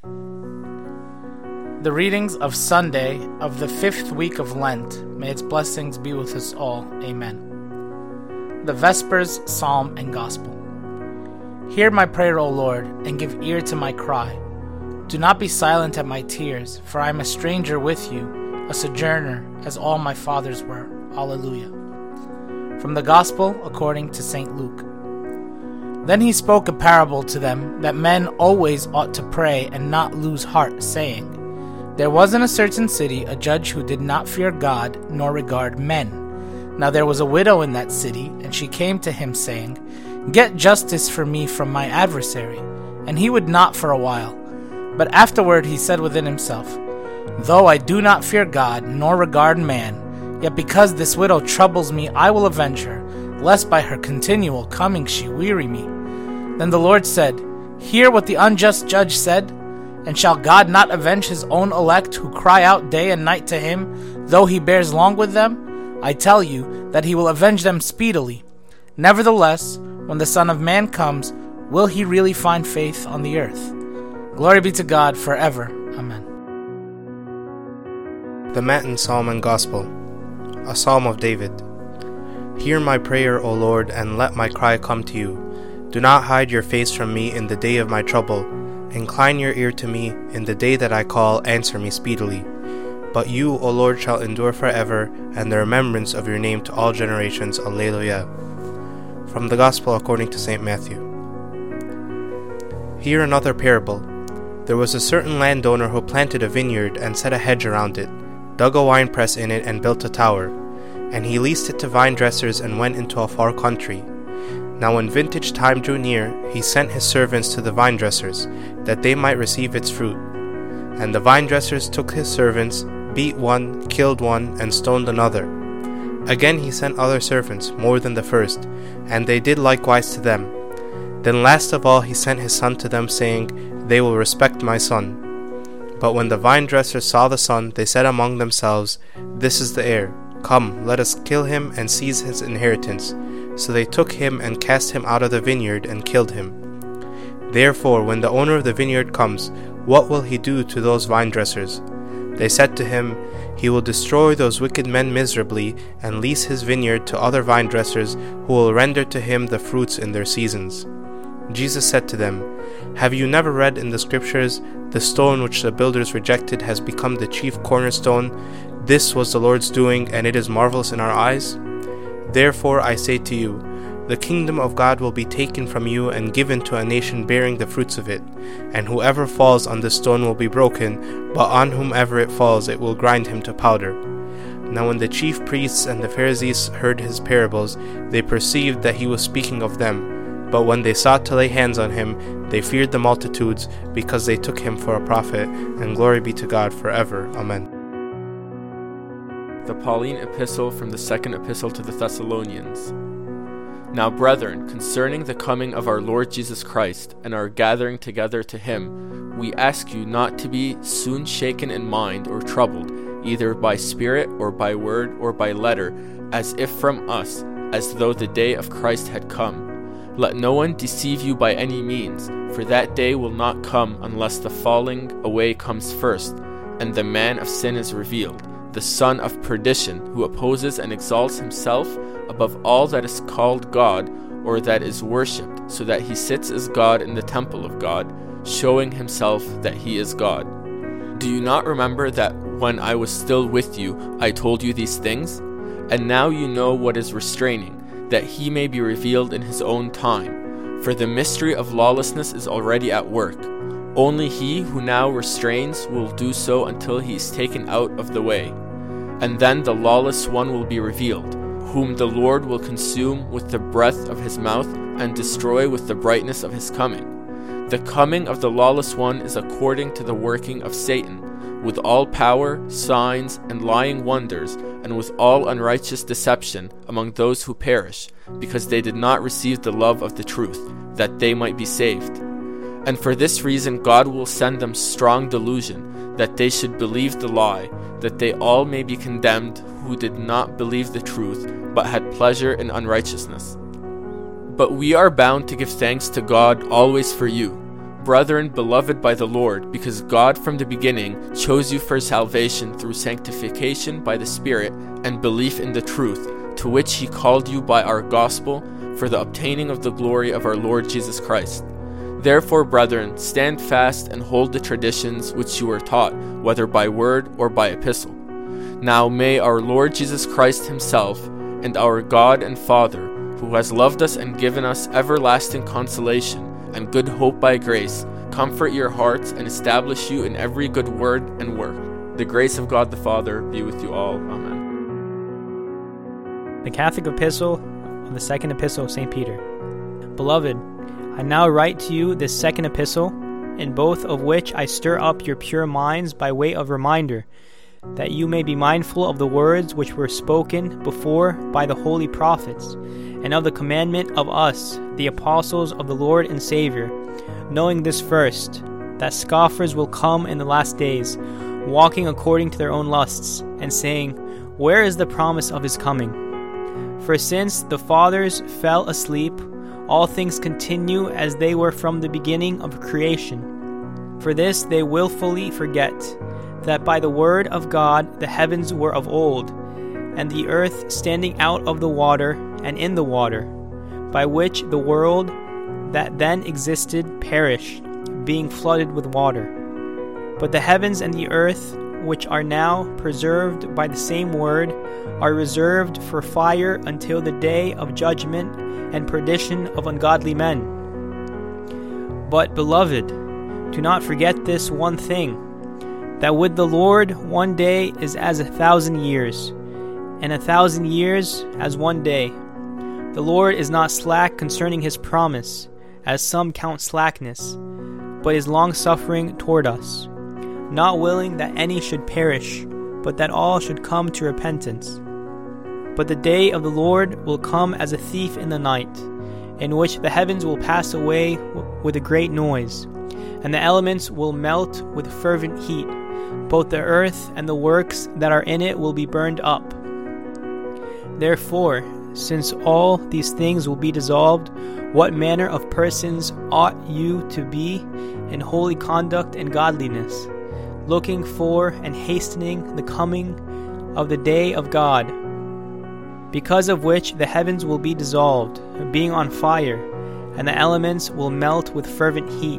The readings of Sunday of the 5th week of Lent, may its blessings be with us all. Amen. The Vespers, Psalm, and Gospel. Hear my prayer, O Lord, and give ear to my cry. Do not be silent at my tears, for I am a stranger with you, a sojourner, as all my fathers were. Alleluia. From the Gospel according to St. Luke. Then he spoke a parable to them, that men always ought to pray and not lose heart, saying, There was in a certain city a judge who did not fear God nor regard men. Now there was a widow in that city, and she came to him, saying, Get justice for me from my adversary. And he would not for a while. But afterward he said within himself, Though I do not fear God nor regard man, yet because this widow troubles me, I will avenge her, lest by her continual coming she weary me. Then the Lord said, Hear what the unjust judge said. And shall God not avenge his own elect who cry out day and night to him, though he bears long with them? I tell you that he will avenge them speedily. Nevertheless, when the Son of Man comes, will he really find faith on the earth? Glory be to God forever. Amen. The Matin Psalm and Gospel, a Psalm of David. Hear my prayer, O Lord, and let my cry come to you. Do not hide your face from me in the day of my trouble. Incline your ear to me, in the day that I call, answer me speedily. But you, O Lord, shall endure forever, and the remembrance of your name to all generations. Alleluia. From the Gospel according to St. Matthew. Hear another parable. There was a certain landowner who planted a vineyard and set a hedge around it, dug a winepress in it, and built a tower. And he leased it to vine dressers and went into a far country. Now when vintage time drew near, he sent his servants to the vine dressers, that they might receive its fruit. And the vine dressers took his servants, beat one, killed one, and stoned another. Again he sent other servants, more than the first, and they did likewise to them. Then last of all he sent his son to them, saying, They will respect my son. But when the vine dressers saw the son, they said among themselves, This is the heir. Come, let us kill him and seize his inheritance. So they took him and cast him out of the vineyard and killed him. Therefore, when the owner of the vineyard comes, what will he do to those vine dressers? They said to him, He will destroy those wicked men miserably, and lease his vineyard to other vine dressers, who will render to him the fruits in their seasons. Jesus said to them, Have you never read in the Scriptures, The stone which the builders rejected has become the chief cornerstone? This was the Lord's doing, and it is marvelous in our eyes? Therefore I say to you, the kingdom of God will be taken from you and given to a nation bearing the fruits of it. And whoever falls on this stone will be broken, but on whomever it falls it will grind him to powder. Now when the chief priests and the Pharisees heard his parables, they perceived that he was speaking of them. But when they sought to lay hands on him, they feared the multitudes, because they took him for a prophet. And glory be to God forever. Amen. The Pauline Epistle from the Second Epistle to the Thessalonians. Now, brethren, concerning the coming of our Lord Jesus Christ and our gathering together to him, we ask you not to be soon shaken in mind or troubled, either by spirit or by word or by letter, as if from us, as though the day of Christ had come. Let no one deceive you by any means, for that day will not come unless the falling away comes first, and the man of sin is revealed, the son of perdition, who opposes and exalts himself above all that is called God or that is worshipped, so that he sits as God in the temple of God, showing himself that he is God. Do you not remember that when I was still with you, I told you these things? And now you know what is restraining, that he may be revealed in his own time. For the mystery of lawlessness is already at work. Only he who now restrains will do so until he is taken out of the way. And then the lawless one will be revealed, whom the Lord will consume with the breath of his mouth and destroy with the brightness of his coming. The coming of the lawless one is according to the working of Satan, with all power, signs, and lying wonders, and with all unrighteous deception among those who perish, because they did not receive the love of the truth, that they might be saved. And for this reason God will send them strong delusion, that they should believe the lie, that they all may be condemned who did not believe the truth, but had pleasure in unrighteousness. But we are bound to give thanks to God always for you, Brethren, beloved by the Lord, because God from the beginning chose you for salvation through sanctification by the Spirit and belief in the truth, to which he called you by our gospel, for the obtaining of the glory of our Lord Jesus Christ. Therefore, brethren, stand fast and hold the traditions which you were taught, whether by word or by epistle. Now may our Lord Jesus Christ himself, and our God and Father, who has loved us and given us everlasting consolation and good hope by grace, comfort your hearts and establish you in every good word and work. The grace of God the Father be with you all. Amen. The Catholic Epistle of the Second Epistle of St. Peter. Beloved, I now write to you this second epistle, in both of which I stir up your pure minds by way of reminder, that you may be mindful of the words which were spoken before by the holy prophets, and of the commandment of us, the apostles of the Lord and Savior, knowing this first, that scoffers will come in the last days, walking according to their own lusts, and saying, Where is the promise of his coming? For since the fathers fell asleep, all things continue as they were from the beginning of creation. For this they willfully forget, that by the word of God the heavens were of old, and the earth standing out of the water and in the water, by which the world that then existed perished, being flooded with water. But the heavens and the earth, which are now preserved by the same word, are reserved for fire until the day of judgment and perdition of ungodly men. But, beloved, do not forget this one thing, that with the Lord 1 day is as 1,000 years, and 1,000 years as 1 day. The Lord is not slack concerning his promise, as some count slackness, but is long-suffering toward us, not willing that any should perish, but that all should come to repentance. But the day of the Lord will come as a thief in the night, in which the heavens will pass away with a great noise, and the elements will melt with fervent heat. Both the earth and the works that are in it will be burned up. Therefore, since all these things will be dissolved, what manner of persons ought you to be in holy conduct and godliness, looking for and hastening the coming of the day of God, because of which the heavens will be dissolved, being on fire, and the elements will melt with fervent heat.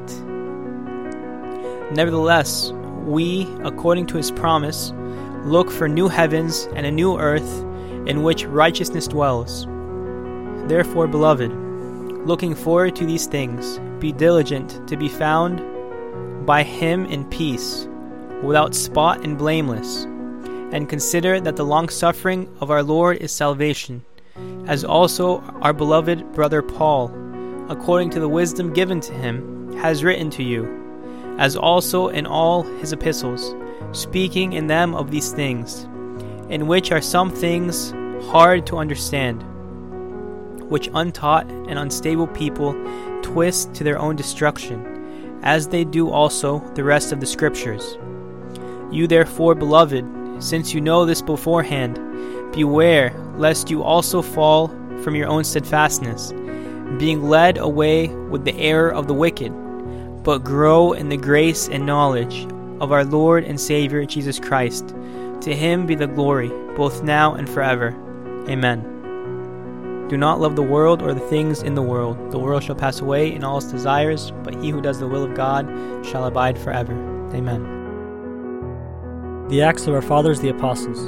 Nevertheless, we, according to his promise, look for new heavens and a new earth in which righteousness dwells. Therefore, beloved, looking forward to these things, be diligent to be found by him in peace, without spot and blameless, and consider that the long-suffering of our Lord is salvation, as also our beloved brother Paul, according to the wisdom given to him, has written to you, as also in all his epistles, speaking in them of these things, in which are some things hard to understand, which untaught and unstable people twist to their own destruction, as they do also the rest of the Scriptures. You therefore, beloved, since you know this beforehand, beware lest you also fall from your own steadfastness, being led away with the error of the wicked, but grow in the grace and knowledge of our Lord and Savior Jesus Christ. To him be the glory, both now and forever. Amen. Do not love the world or the things in the world. The world shall pass away in all its desires, but he who does the will of God shall abide forever. Amen. The Acts of our Fathers the Apostles.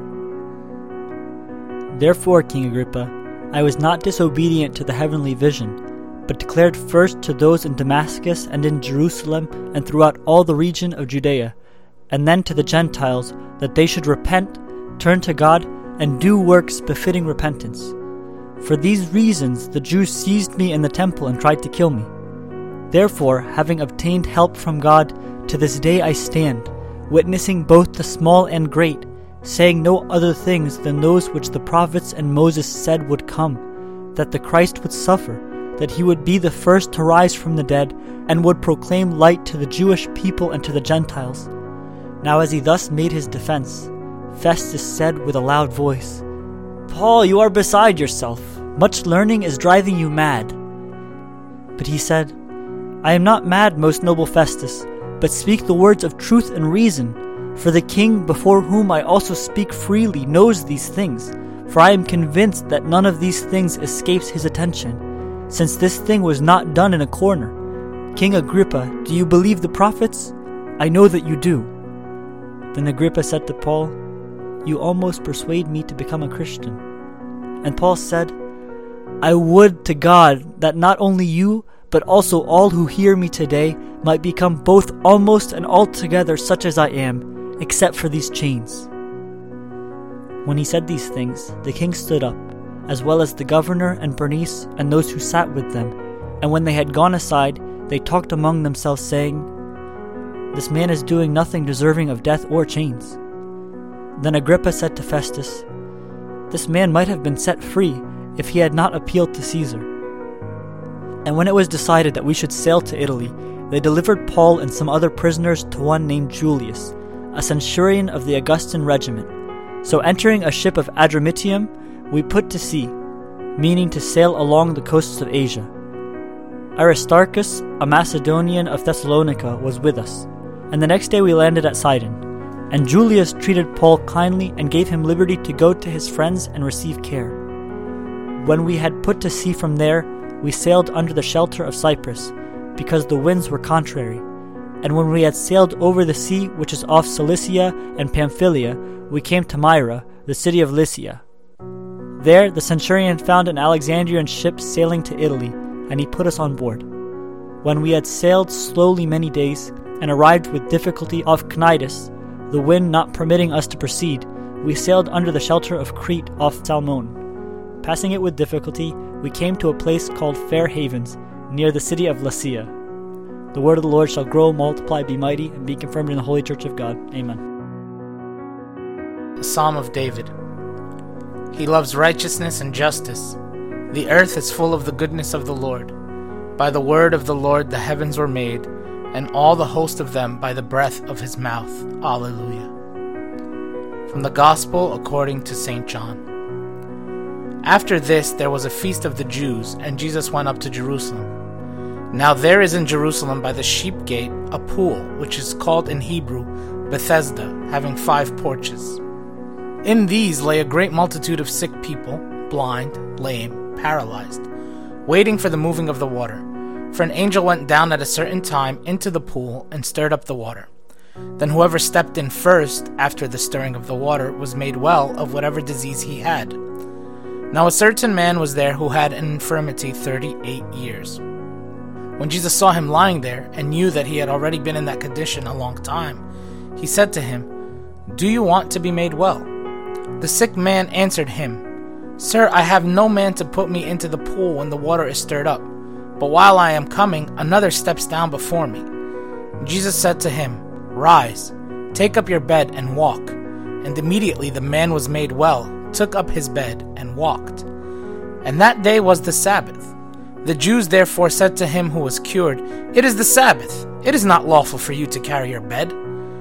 Therefore, King Agrippa, I was not disobedient to the heavenly vision, but declared first to those in Damascus and in Jerusalem and throughout all the region of Judea, and then to the Gentiles, that they should repent, turn to God, and do works befitting repentance. For these reasons the Jews seized me in the temple and tried to kill me. Therefore, having obtained help from God, to this day I stand, witnessing both the small and great, saying no other things than those which the prophets and Moses said would come, that the Christ would suffer, that he would be the first to rise from the dead, and would proclaim light to the Jewish people and to the Gentiles. Now as he thus made his defense, Festus said with a loud voice, Paul, you are beside yourself. Much learning is driving you mad. But he said, I am not mad, most noble Festus, but speak the words of truth and reason. For the king, before whom I also speak freely, knows these things. For I am convinced that none of these things escapes his attention, since this thing was not done in a corner. King Agrippa, do you believe the prophets? I know that you do." Then Agrippa said to Paul, "You almost persuade me to become a Christian." And Paul said, "I would to God that not only you, but also all who hear me today might become both almost and altogether such as I am, except for these chains." When he said these things, the king stood up, as well as the governor and Bernice and those who sat with them, and when they had gone aside, they talked among themselves, saying, "This man is doing nothing deserving of death or chains." Then Agrippa said to Festus, "This man might have been set free if he had not appealed to Caesar." And when it was decided that we should sail to Italy, they delivered Paul and some other prisoners to one named Julius, a centurion of the Augustan regiment. So entering a ship of Adramyttium, we put to sea, meaning to sail along the coasts of Asia. Aristarchus, a Macedonian of Thessalonica, was with us, and the next day we landed at Sidon. And Julius treated Paul kindly and gave him liberty to go to his friends and receive care. When we had put to sea from there, we sailed under the shelter of Cyprus, because the winds were contrary. And when we had sailed over the sea which is off Cilicia and Pamphylia, we came to Myra, the city of Lycia. There the centurion found an Alexandrian ship sailing to Italy, and he put us on board. When we had sailed slowly many days, and arrived with difficulty off Cnidus, the wind not permitting us to proceed, we sailed under the shelter of Crete off Salmone. Passing it with difficulty, we came to a place called Fair Havens, near the city of Lasea. The word of the Lord shall grow, multiply, be mighty, and be confirmed in the holy church of God. Amen. A Psalm of David. He loves righteousness and justice. The earth is full of the goodness of the Lord. By the word of the Lord the heavens were made, and all the host of them by the breath of his mouth. Alleluia. From the Gospel according to St. John. After this there was a feast of the Jews, and Jesus went up to Jerusalem. Now there is in Jerusalem by the sheep gate a pool, which is called in Hebrew Bethesda, having 5 porches. In these lay a great multitude of sick people, blind, lame, paralyzed, waiting for the moving of the water. For an angel went down at a certain time into the pool and stirred up the water. Then whoever stepped in first after the stirring of the water was made well of whatever disease he had. Now a certain man was there who had an infirmity 38 years. When Jesus saw him lying there, and knew that he had already been in that condition a long time, he said to him, "Do you want to be made well?" The sick man answered him, "Sir, I have no man to put me into the pool when the water is stirred up, but while I am coming, another steps down before me." Jesus said to him, "Rise, take up your bed and walk." And immediately the man was made well, took up his bed, and walked. And that day was the Sabbath. The Jews therefore said to him who was cured, "It is the Sabbath. It is not lawful for you to carry your bed."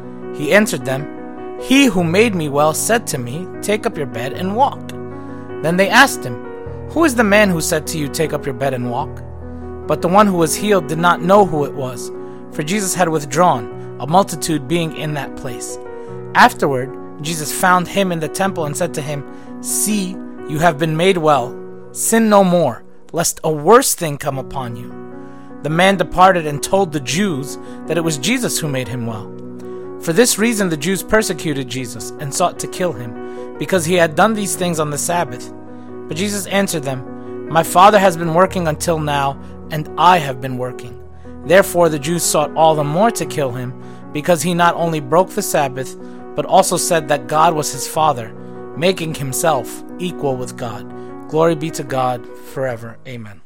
He answered them, "He who made me well said to me, 'Take up your bed and walk.'" Then they asked him, "Who is the man who said to you, 'Take up your bed and walk'?" But the one who was healed did not know who it was, for Jesus had withdrawn, a multitude being in that place. Afterward, Jesus found him in the temple and said to him, "See, you have been made well. Sin no more, lest a worse thing come upon you." The man departed and told the Jews that it was Jesus who made him well. For this reason the Jews persecuted Jesus and sought to kill him, because he had done these things on the Sabbath. But Jesus answered them, "My Father has been working until now, and I have been working." Therefore the Jews sought all the more to kill him, because he not only broke the Sabbath, but also said that God was his Father, making himself equal with God. Glory be to God forever. Amen.